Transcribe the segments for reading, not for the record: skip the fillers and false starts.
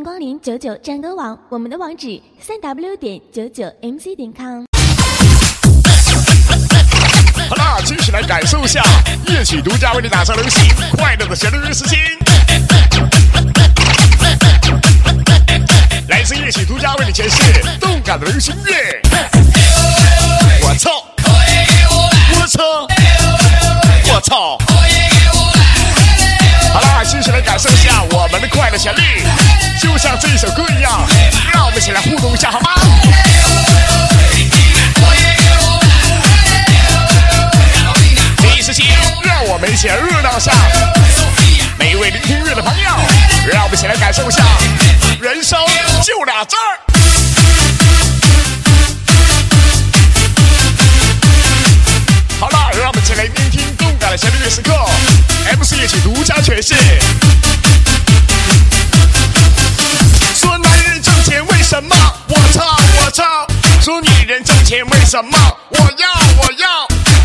光临99战歌网，我们的网址3w.99mc.com。 好啦，继续来感受一下乐曲独家为你打造流行快乐的旋律时间。来自乐曲独家为你诠释动感的流行乐。我操！我操！我操！好啦，继续来感受一下我们的快乐旋律，就像这一首歌一样，让我们一起来互动一下好吗？第一时间，让我们一起来热闹下每一位聆听乐的朋友，让我们一起来感受一下人生就俩字儿。好了，让我们一起来聆听动感的旋律乐时刻 ，MC 乐曲独家诠释。说男人挣钱为什么？我操我操！说女人挣钱为什么？我要。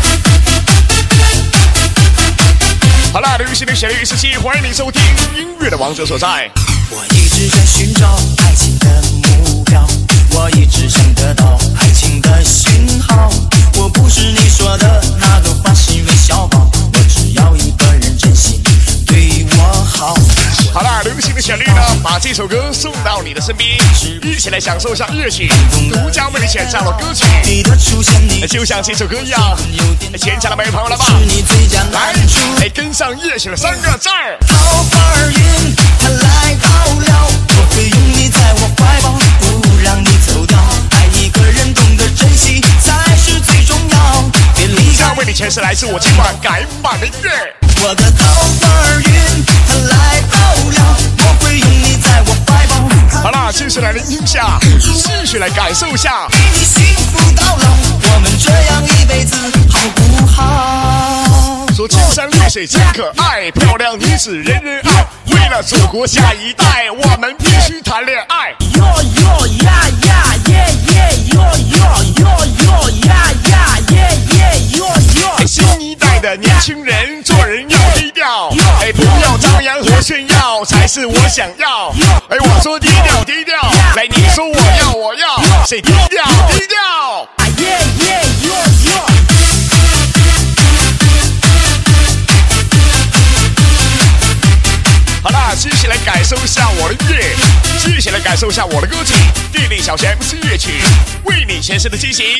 好了，流行的旋律时期，欢迎你收听音乐的王者所在。 我一直在寻找爱情的目标，我一直想得到爱情的讯号。我不是你说的那个花心微笑包，我只要一个人真心对我好。 好了，流行的旋律呢，把这首歌送到你的身边，一起来享受一下乐曲独家为你选唱的歌曲，就像这首歌一样，现场的每位朋友来吧，来跟上乐曲的3个字儿。 桃花运，它来到了，我会拥你在我怀抱，不让你走掉。爱一个人懂得珍惜才是最重要。别离开。 为你诠释来自我今晚改版的音乐。 我的桃花运，它来到了，我会拥你在我怀抱。 好了，继续来聆听下，继续来感受一下。 给你幸福到老，我们这样一辈子好不好？ 说青山绿水真可爱，漂亮女子人人爱。为了祖国下一代，我们必须谈恋爱。新一代的年轻人做人要低调，不要张扬和炫耀，才是我想要。我说低调低调，来你说我要，谁低调低调？好啦，继续来感受一下我的音乐，继续来感受一下我的歌曲，电力小学 MC 乐曲为你诠释的进行。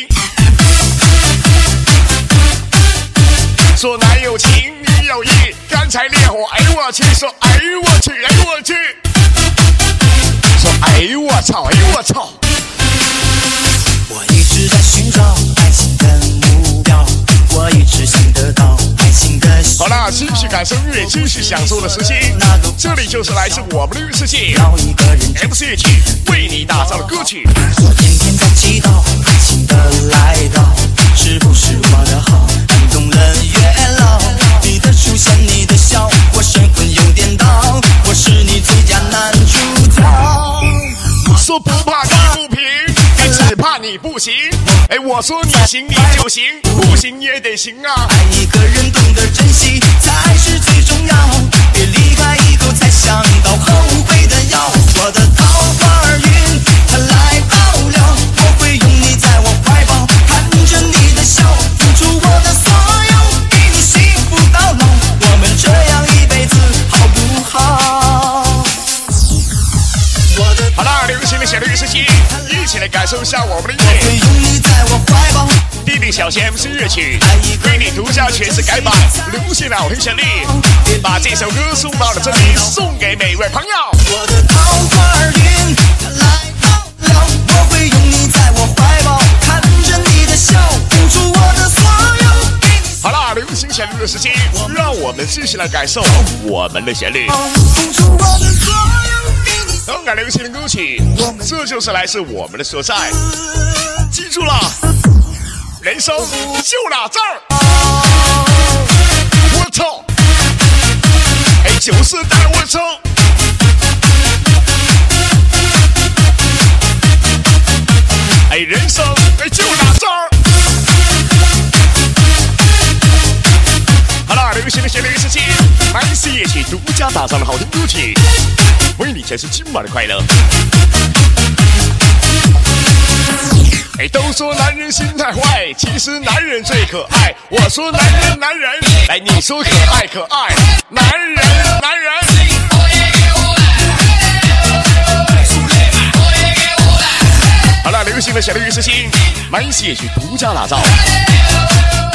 说男有情，女有意，干柴烈火，哎我去，说哎我去，哎我去，说哎我操，哎我操。 我一直在寻找爱情的目标，我一直想得到爱情的。 好啦，继续感受音乐，继续享受的时间，这里就是来自我们的世界 MC 乐曲为你打造的歌曲。 我天天在祈祷爱情的来到，是不是我的好感动了月老？你的出现，你的笑，我神魂有颠倒，我是你最佳男主角。 说不怕你不平，只怕你不行。我说你行你就行，不行也得行啊。 爱一个人懂得珍惜才是最重要，别离开以后才想到后悔的药。我的桃花运，它来到了，我会拥你在我怀抱，看着你的笑，付出我的所有，给你幸福到老，我们这样一辈子好不好？ 好啦，流行的旋律时期，一起来感受一下我们的音乐。 我会拥你在我怀抱， 弟弟小贤 MC 乐曲为你独家诠释改版流行的好听旋律，把这首歌送到了这里，送给每位朋友。 我的桃花运，它来到了，我会拥你在我怀抱，看着你的笑，付出我的所有。 好啦，流行旋律的时期，让我们继续来感受我们的旋律。 付出我的所有。 动感流行的歌曲，这就是来自我们的所在。记住了，人生就俩字儿。我操！就是带我操！人生就俩字儿。好了，流行的旋律时期，MC 乐曲独家打造的好听歌曲，为你才是今晚的快乐。哎，都说男人心态坏，其实男人最可爱。我说男人，来你说可爱，男人。好了，流行的小的娱乐星，满血去独家打造。